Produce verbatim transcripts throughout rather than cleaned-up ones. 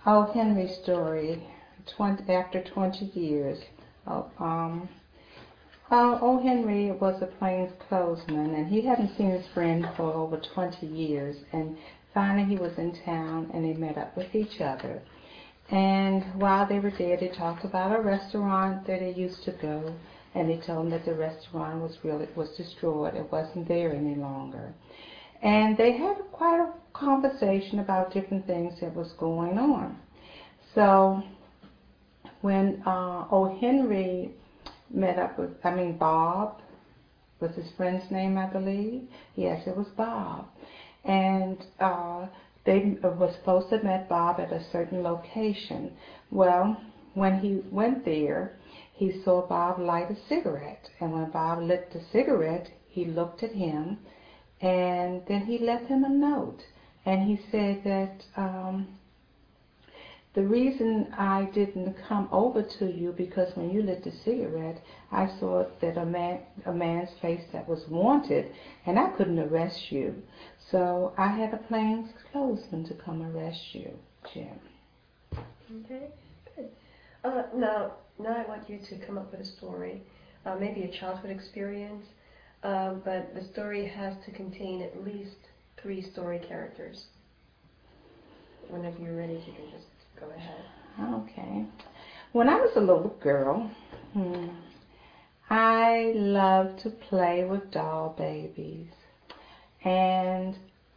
O. Henry story, twenty, after twenty years. Oh, um, uh, O. Henry was a plainclothesman, and he hadn't seen his friend for over twenty years. And finally he was in town, and they met up with each other. And while they were there, they talked about a restaurant that they used to go, and they told him that the restaurant was really was destroyed. It wasn't there any longer. And they had quite a conversation about different things that was going on. So when uh, O. Henry met up with, I mean Bob, was his friend's name, I believe? Yes, it was Bob. And uh, they were supposed to have met Bob at a certain location. Well, when he went there, he saw Bob light a cigarette. And when Bob lit the cigarette, he looked at him, and then he left him a note. And he said that um, the reason I didn't come over to you because when you lit the cigarette, I saw that a man, a man's face that was wanted, and I couldn't arrest you. So I had a plainclothesman to come arrest you, Jim. Okay, good. Uh, now, now I want you to come up with a story, uh, maybe a childhood experience, uh, but the story has to contain at least three story characters. Whenever you're ready, you can just go ahead. Okay. When I was a little girl, hmm, I loved to play with doll babies. And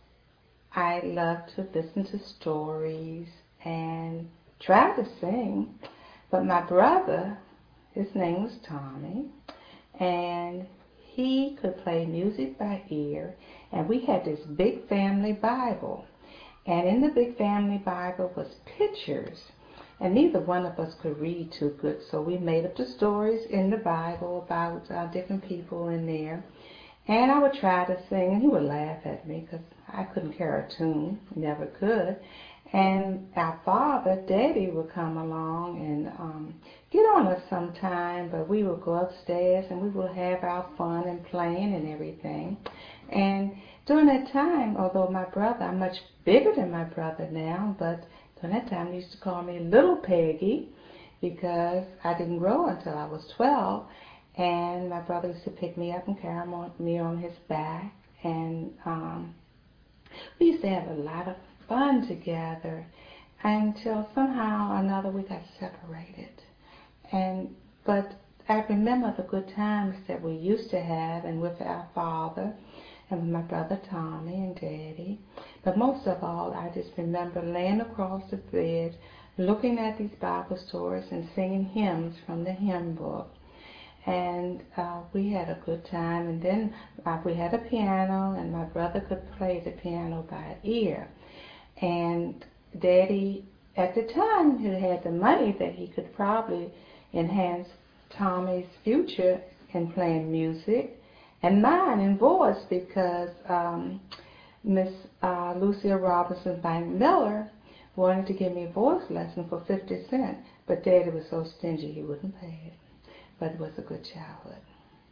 I loved to listen to stories and try to sing. But my brother, his name was Tommy, and he could play music by ear. And we had this big family Bible. And in the big family Bible was pictures. And neither one of us could read too good, so we made up the stories in the Bible about uh, different people in there. And I would try to sing, and he would laugh at me because I couldn't carry a tune, never could. And our father, Daddy, would come along and um, get on us sometime, but we would go upstairs and we would have our fun and playing and everything. And during that time, although my brother, I'm much bigger than my brother now, but during that time they used to call me Little Peggy because I didn't grow until I was twelve. And my brother used to pick me up and carry me on his back. And um, we used to have a lot of fun together until somehow or another we got separated. And but I remember the good times that we used to have, and with our father and with my brother Tommy and Daddy. But most of all, I just remember laying across the bed, looking at these Bible stories and singing hymns from the hymn book. And uh, we had a good time. And then uh, we had a piano, and my brother could play the piano by ear. And Daddy, at the time, he had the money that he could probably enhance Tommy's future in playing music, and mine in voice, because um, Miss uh, Lucia Robinson Bank Miller wanted to give me a voice lesson for fifty cents, but Daddy was so stingy he wouldn't pay it. But it was a good childhood.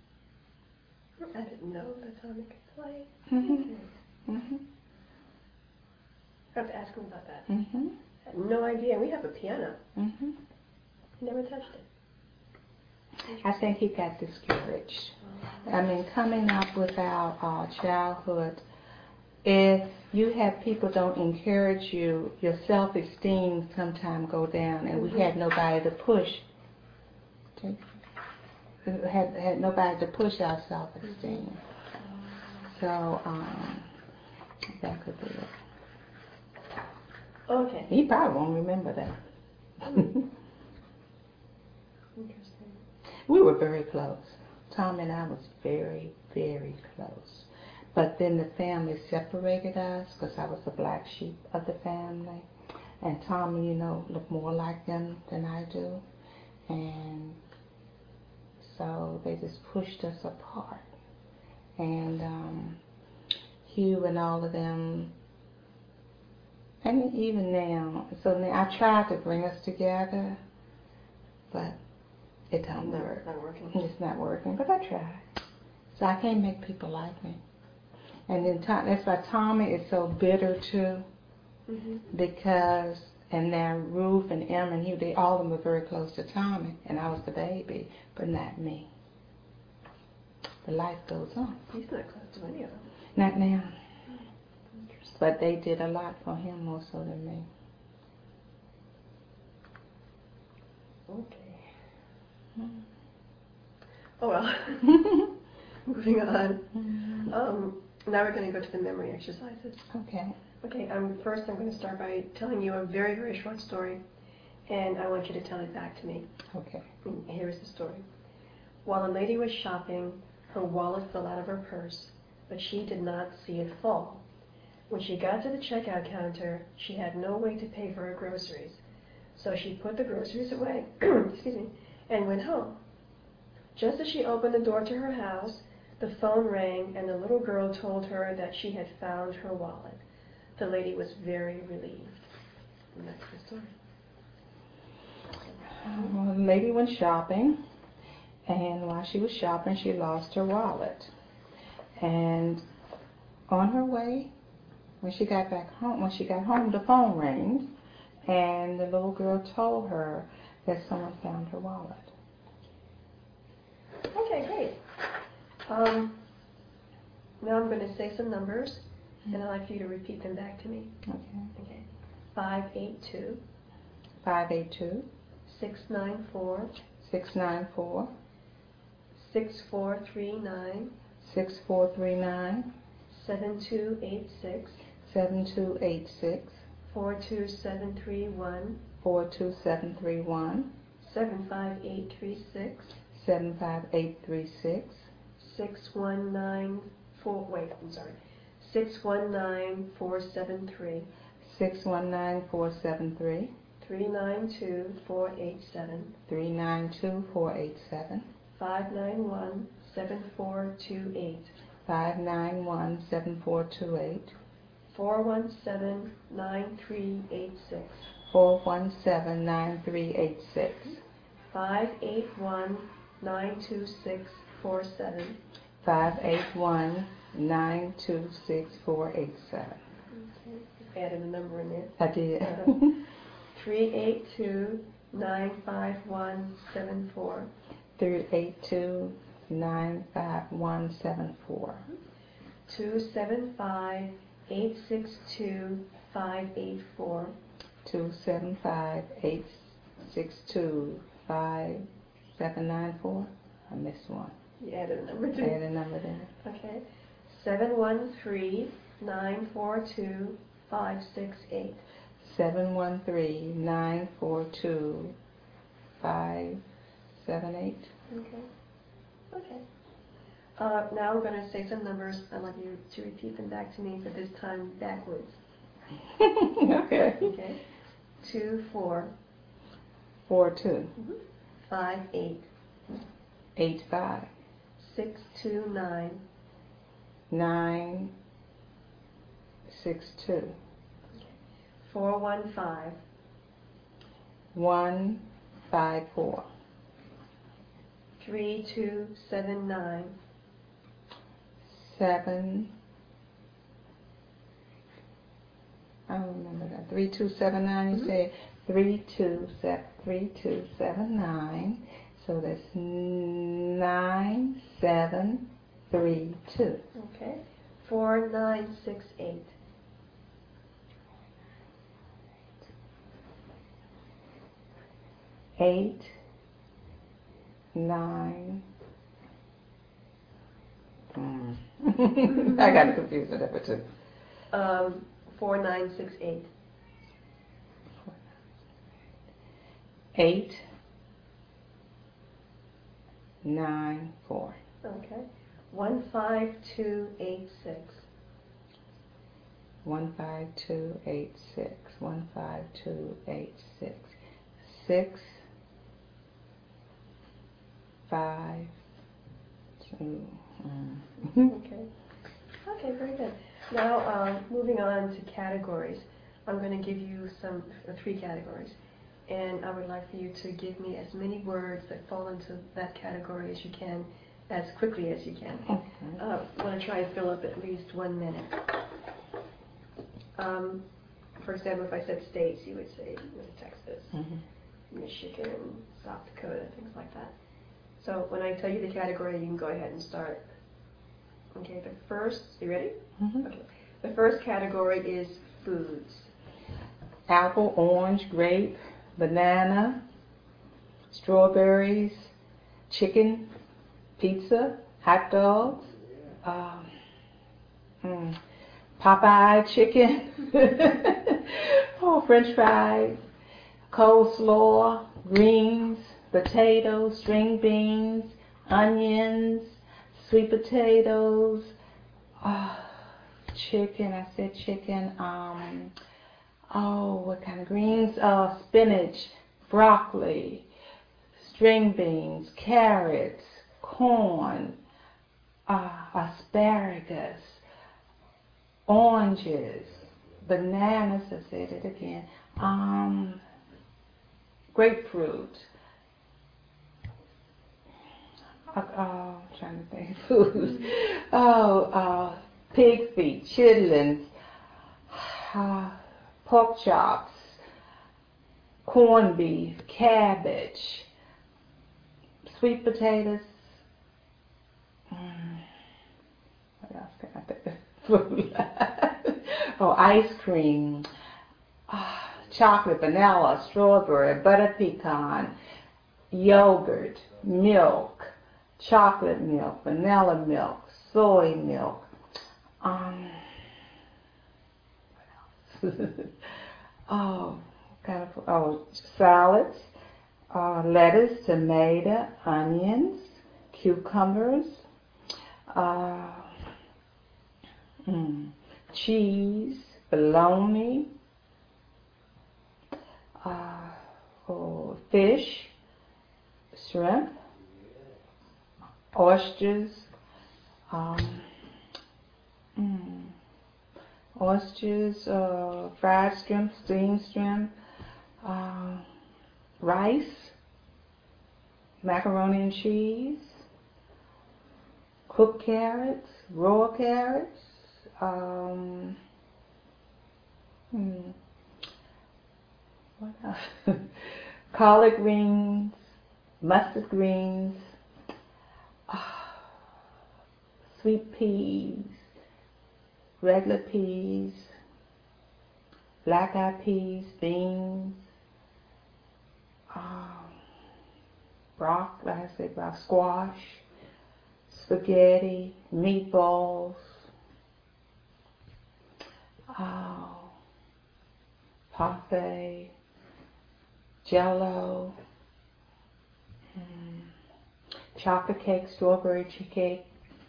I didn't know that Tommy could play. Mm-hmm. Mm-hmm. I have to ask him about that. Mm-hmm. I had no idea. We have a piano. Mm-hmm. Never touched it. I think he got discouraged. I mean, coming up with our uh, childhood, if you have people don't encourage you, your self-esteem sometimes go down, and mm-hmm. we had nobody to push. Okay. Had had nobody to push our self-esteem. Mm-hmm. So um, that could be it. Okay. He probably won't remember that. Interesting. We were very close. Tom and I was very, very close. But then the family separated us because I was the black sheep of the family. And Tommy, you know, looked more like them than I do. And so they just pushed us apart. And um, Hugh and all of them, and even now, so now I tried to bring us together, but it don't no, work. It's not working. It's not working, but I tried. So I can't make people like me. And then Tom, that's why Tommy is so bitter too, mm-hmm. because And then Ruth and Em and Hugh, they all of them were very close to Tommy, and I was the baby, but not me. But life goes on. He's not close to any of them. Not now. But they did a lot for him more so than me. Okay. Mm. Oh well. Moving on. Um, now we're going to go to the memory exercises. Okay. Okay. Um, first, I'm going to start by telling you a very, very short story, and I want you to tell it back to me. Okay. And here's the story. While a lady was shopping, her wallet fell out of her purse, but she did not see it fall. When she got to the checkout counter, she had no way to pay for her groceries. So she put the groceries away, excuse me, and went home. Just as she opened the door to her house, the phone rang and the little girl told her that she had found her wallet. The lady was very relieved. And that's the story. Well, the lady went shopping, and while she was shopping, she lost her wallet. And on her way, when she got back home, when she got home, the phone rang, and the little girl told her that someone found her wallet. Okay, great. Um, now I'm going to say some numbers, and I'd like for you to repeat them back to me. Okay. Okay. Five eight two. Five eight two. Six nine four. Six nine four. Six four three nine. Six four three nine. Seven two eight six. Seven two eight six. Four two seven three one. Four two seven three one. Seven five eight three six. Seven five eight three six. Six one nine four. Wait, I'm sorry. Six one nine four seven three. Six one nine four seven three. Three nine two four eight seven. Three nine two four eight seven. Five nine one seven four two eight. Five nine one seven four two eight. Four one seven nine three eight six. Four one seven nine three eight six. Five eight one nine two six four seven. Five eight one nine two six four eight seven. Okay. Added a number in there. I did. Uh, three eight two nine five one seven four. Three eight two nine five one seven four. Two seven five eight six two five eight four. Two seven five eight six two five seven nine four. I missed one. You added a number too. I added a number there. Okay. Seven one three nine four two five six eight. Seven one three nine four two five seven eight. Okay. Okay. Uh, now I'm going to say some numbers. I'd like you to repeat them back to me, but this time backwards. Okay. Okay. Two four. Four two. Mm-hmm. Five eight. Eight five. Six two nine. Nine six two. Four one five. One five four. Three two seven nine. Seven. I don't remember that. Three two seven nine. You Mm-hmm. said three two seven three two seven nine. So that's nine seven three two. Okay. Four nine six eight. Eight nine. Mm. I got confused with that one too. Um, four nine six eight. Eight nine four. Okay. One five two eight six. One five two eight six. One five two eight six. Six five two. Mm. Okay. Okay, very good. Now, um, moving on to categories. I'm going to give you some uh, three categories, and I would like for you to give me as many words that fall into that category as you can, as quickly as you can. Okay. Uh, I want to try and fill up at least one minute. Um, for example, if I said states, you would say, you know, Texas, Mm-hmm. Michigan, South Dakota, things like that. So when I tell you the category, you can go ahead and start. Okay, the first, you ready? Mm-hmm. Okay. The first category is foods. Apple, orange, grape, banana, strawberries, chicken, pizza, hot dogs, um, mm, Popeye chicken, oh, French fries, coleslaw, greens, potatoes, string beans, onions, sweet potatoes, oh, chicken, I said chicken, um, oh, what kind of greens? Uh, spinach, broccoli, string beans, carrots, corn, uh, asparagus, oranges, bananas, I said it again, um, grapefruit, uh, uh, I'm trying to think of food, oh, uh, pig feet, chitlins, uh, pork chops, corned beef, cabbage, sweet potatoes, mm, what else can I think of food? Oh, ice cream, ah, chocolate, vanilla, strawberry, butter pecan, yogurt, milk, chocolate milk, vanilla milk, soy milk, um, what else? Oh, kind of, oh, salads, uh, lettuce, tomato, onions, cucumbers, uh, mm, cheese, bologna, uh, oh, fish, shrimp, oysters, um, mm, oysters, uh, fried shrimp, steamed shrimp, uh, rice, macaroni and cheese, cooked carrots, raw carrots, um, hmm, what else? Collard greens, mustard greens, uh, sweet peas, regular peas, black eyed peas, beans, um, broccoli, like I said, broccoli, squash, spaghetti, meatballs, oh, parfait, jello, mm, chocolate cake, strawberry cake,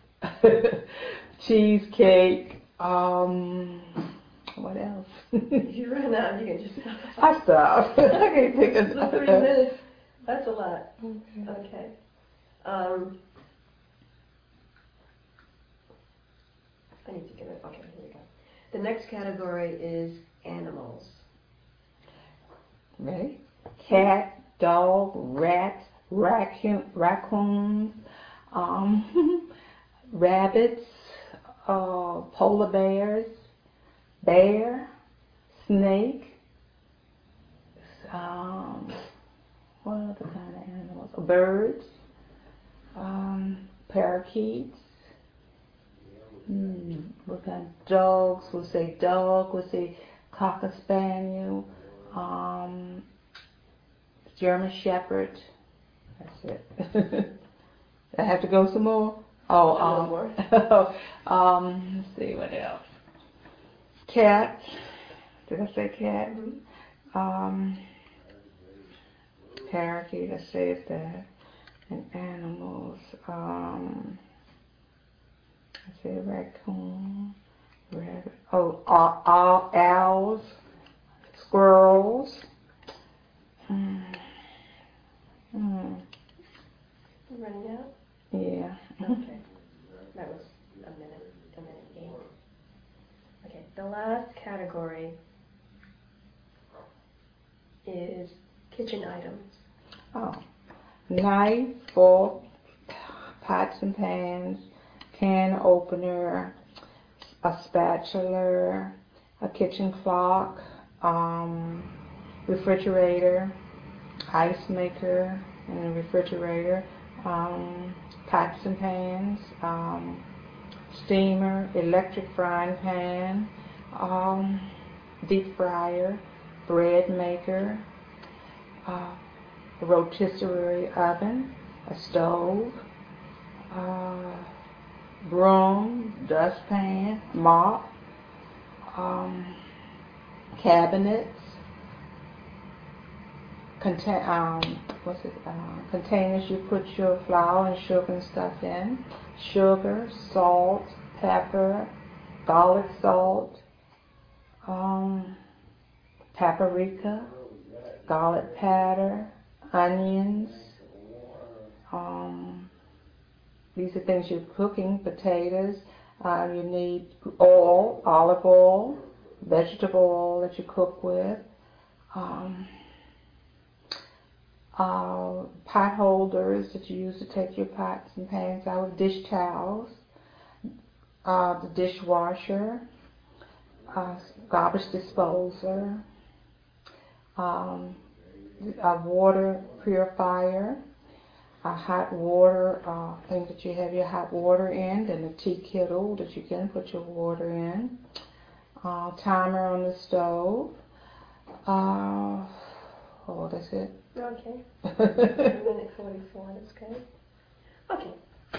cheesecake, um, what else? If you run out, you can just stop. I stopped. I can't think of So three minutes, that's a lot. Okay. Okay. Um, I need to get it. Okay, here we go. The next category is animals. Ready? Cat, dog, rat, raccoon, raccoons, um, rabbits, uh, polar bears, bear, snake, um, what other kind of animals? Birds, um, parakeets. Hmm, what kind of dogs? We'll say dog. We'll say cocker spaniel. Um, German Shepherd. That's it. I have to go some more. Oh, um, more. um, let's see what else. Cat. Did I say cat? Mm-hmm. Um, parakeet. I said that. And animals. Um, I said raccoon. Rabbit. Oh, all, all owls. Squirrels. Mm. Mm. You running out? Yeah. Okay. That was a minute, a minute eight. Okay, the last category is kitchen items. Oh. Knife, fork, pots and pans, can opener, a spatula, a kitchen clock, um, refrigerator, ice maker in the refrigerator, um, pots and pans, um, steamer, electric frying pan, um, deep fryer, bread maker, uh, a rotisserie oven, a stove, uh, broom, dustpan, mop, um, cabinets, contain, um, what's it, uh, containers you put your flour and sugar and stuff in, sugar, salt, pepper, garlic salt, um, paprika, garlic powder, onions. Um, these are things you're cooking. Potatoes. Uh, you need oil, olive oil, vegetable oil that you cook with. Um, uh, pot holders that you use to take your pots and pans out. Dish towels. Uh, the dishwasher. Uh, garbage disposer. Um, a water purifier, a hot water uh, thing that you have your hot water in, and a tea kettle that you can put your water in, uh, timer on the stove. Uh, oh, that's it. Okay. A minute forty-four, that's good. Okay.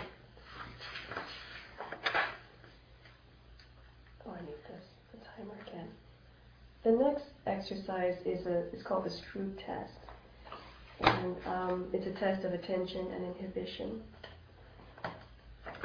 Oh, I need this, the timer again. The next exercise is a is called the Stroop test, and um, it's a test of attention and inhibition. So,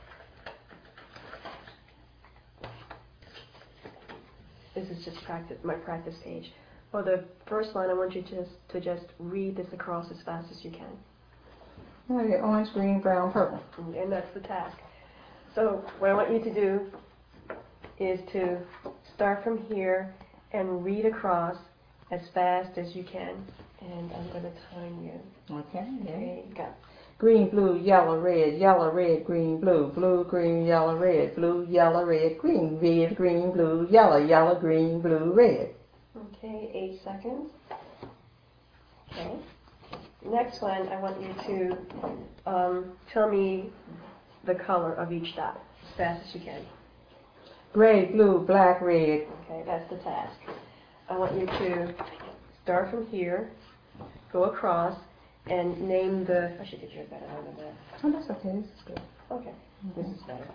this is just practice, my practice page. For the first one, I want you to just to just read this across as fast as you can. Okay, orange, green, brown, purple. And that's the task. So what I want you to do is to start from here and read across as fast as you can. And I'm going to time you. Okay. Okay, go. Green, blue, yellow, red, yellow, red, green, blue, blue, green, yellow, red, blue, yellow, red, green, red, green, blue, yellow, yellow, green, blue, red. Okay, eight seconds. Okay. Next one, I want you to um, tell me the color of each dot as fast as you can. Gray, blue, black, red. Okay, that's the task. I want you to start from here, go across, and name the. I should get yours better out of that. Oh, that's okay. This is good. Okay, mm-hmm. This is better.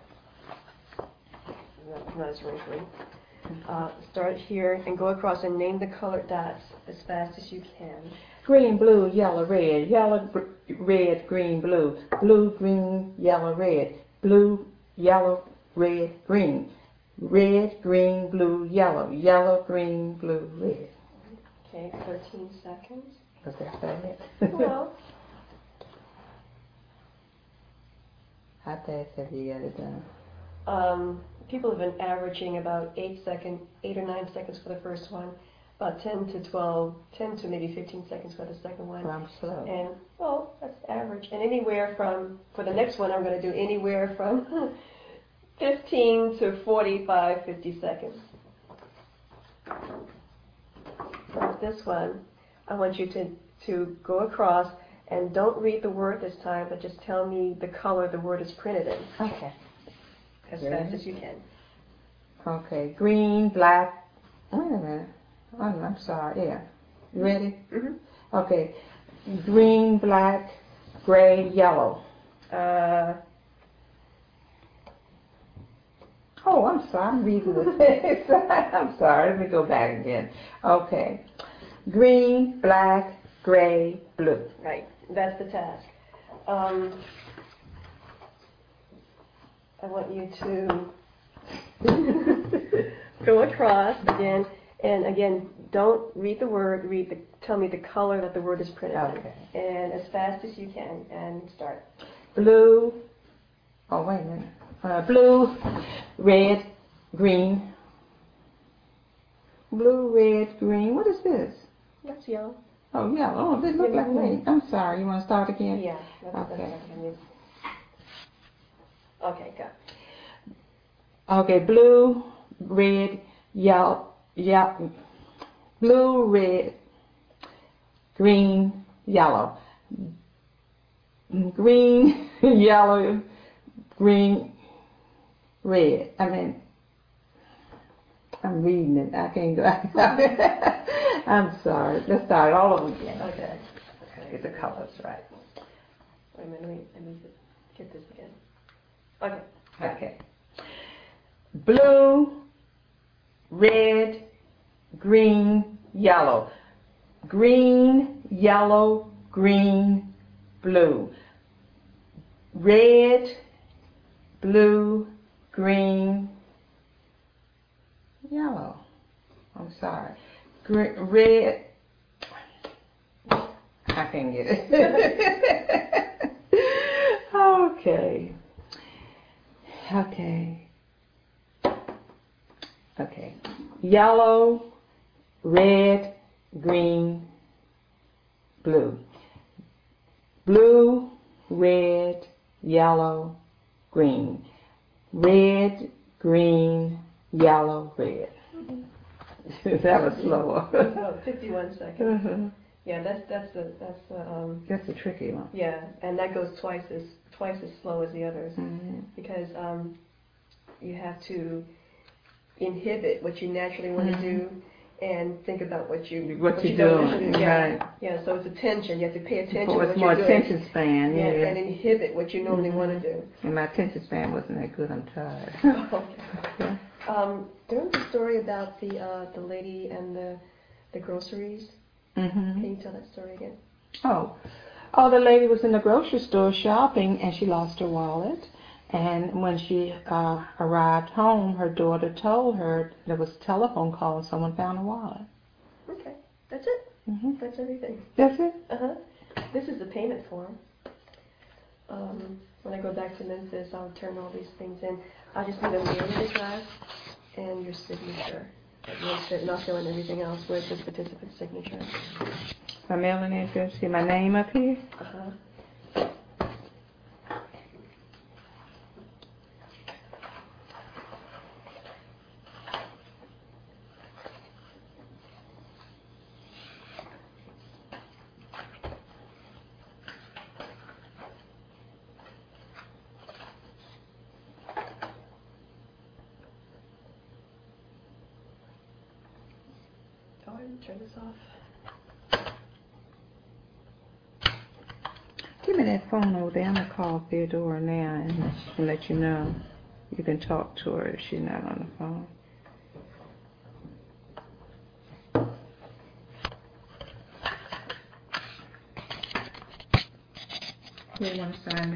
Not, not as wrinkly. Uh, start here and go across and name the colored dots as fast as you can. Green, blue, yellow, red, yellow, red, green, blue, blue, green, yellow, red, blue, yellow, red, green, red, green, blue, yellow, yellow, green, blue, red. Okay, thirteen seconds. Was that bad? Well, how fast have you got it done? Um, people have been averaging about eight second, eight or nine seconds for the first one, about ten to twelve, ten to maybe fifteen seconds for the second one. Well, I'm slow. And well, that's average. And anywhere from for the next one, I'm going to do anywhere from fifteen to forty-five, fifty seconds. For this one, I want you to to go across and don't read the word this time, but just tell me the color the word is printed in. Okay. As Green. fast as you can. Okay, green, black. Wait a minute. Oh, I'm sorry. Yeah. You ready? Mm-hmm. Okay. Green, black, gray, yellow. Uh, oh, I'm sorry. I'm reading this. I'm sorry. Let me go back again. Okay. Green, black, gray, blue. right. That's the task. Um, I want you to go across again, and again, don't read the word. Read the. Tell me the color that the word is printed Okay. in, and as fast as you can, and start. Blue. Oh, wait a minute. Uh, blue, red, green. Blue, red, green. What is this? That's yellow. Oh, yeah. Oh, this looks like me. I'm sorry. You want to start again? Yeah. That's, Okay. That's okay. Go. Okay. Blue, red, yellow, yellow. blue, red, green, yellow. Green, yellow, green, red. I mean, I'm reading it. I can't go. I'm sorry. Let's start all over again. Okay. Okay, get the colors right. Wait a minute. Let me, let me get this again. Okay. Okay. Blue, red, green, yellow. Green, yellow, green, blue. Red, blue, green, yellow. I'm sorry. Gre- red. I can't get it. Okay. Okay. Okay. Yellow, red, green, blue. Blue, red, yellow, green. Red, green, yellow, red. That was slower. Oh, fifty-one seconds. Uh-huh. Yeah, that's that's the that's the um. That's a tricky one. Yeah, and that goes twice as twice as slow as the others Mm-hmm. because um, you have to inhibit what you naturally want to Mm-hmm. do and think about what you What you're don't doing, usually do. Yeah, right. yeah. So it's attention. You have to pay attention Oh, to it's what more you're doing. attention span, yeah. Yeah, and inhibit what you normally Mhm. want to do. And my attention span wasn't that good. I'm tired. Okay. Um, there was a story about the uh, the lady and the the groceries. Mm-hmm. Can you tell that story again? Oh. Oh, the lady was in the grocery store shopping and she lost her wallet. And when she uh, arrived home, her daughter told her there was a telephone call and someone found her wallet. Okay, that's it. Mm-hmm. That's everything. That's it? Uh-huh. This is the payment form. Um, when I go back to Memphis, I'll turn all these things in. I just need a mailing address and your signature. And I'll fill in everything else with this participant's signature. My mailing address. See my name up here? Uh-huh. Oh, I didn't turn this off. Give me that phone over there. I'm going to call Theodora now and, and let you know. You can talk to her if she's not on the phone. You want to sign